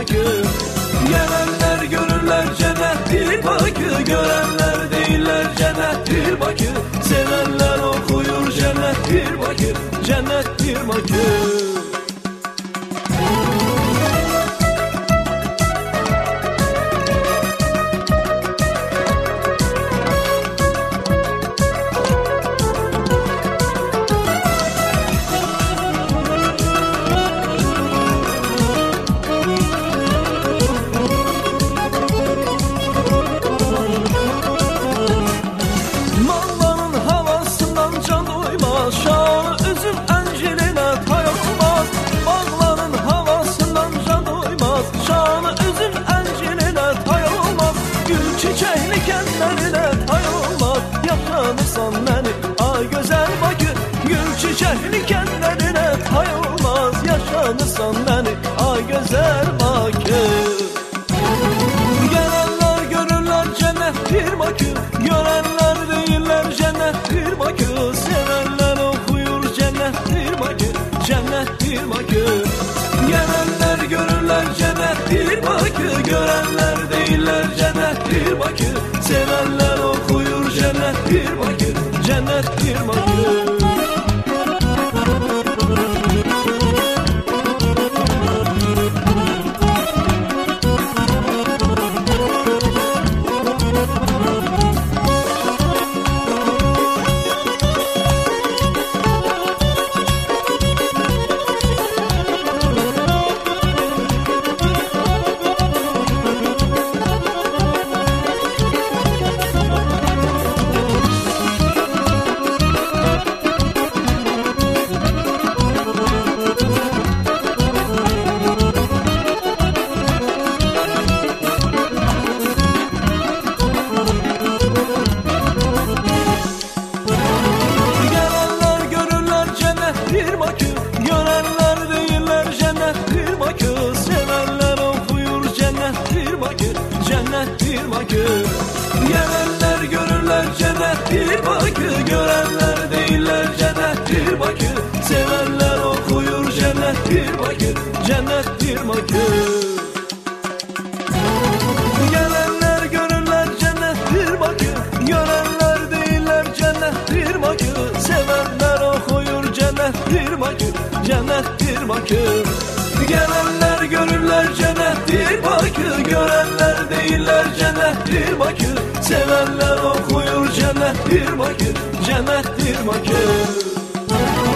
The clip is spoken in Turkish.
Bakü. Gelenler görürler cennettir Bakü, görenler değiller cennettir Bakü. Sevenler okuyur cennettir Bakü, cennettir Bakü. Yaşanırsan beni ay güzel Bakü, gül çiçekli kendilerine hayolmaz. Yaşanırsan beni ay güzel Bakü. Gelenler görürler cennettir Bakü, görenler değiller cennettir Bakü. Sevenler okuyur cennettir Bakü, cennettir Bakü. Gelenler görürler cennettir Bakü, görenler değiller cennettir Bakü. Sevenler okuyur cennettir Bakü, cennettir Bakü. Bakü, görenler değiller cennettir Bakü. Sevenler okuyur cennettir Bakü, cennettir Bakü. Gelenler görürler cennettir Bakü, görenler değiller cennettir Bakü. Sevenler okuyur cennettir Bakü, cennettir Bakü. Gelenler görürler cennettir Bakü, görenler değiller cennettir Bakü. Sevenler okuyur cennettir Bakü, cennettir Bakü. Gelenler görürler cennettir Bakü, görenler değiller cennettir Bakü. Sevenler okuyur cennettir Bakü, cennettir Bakü.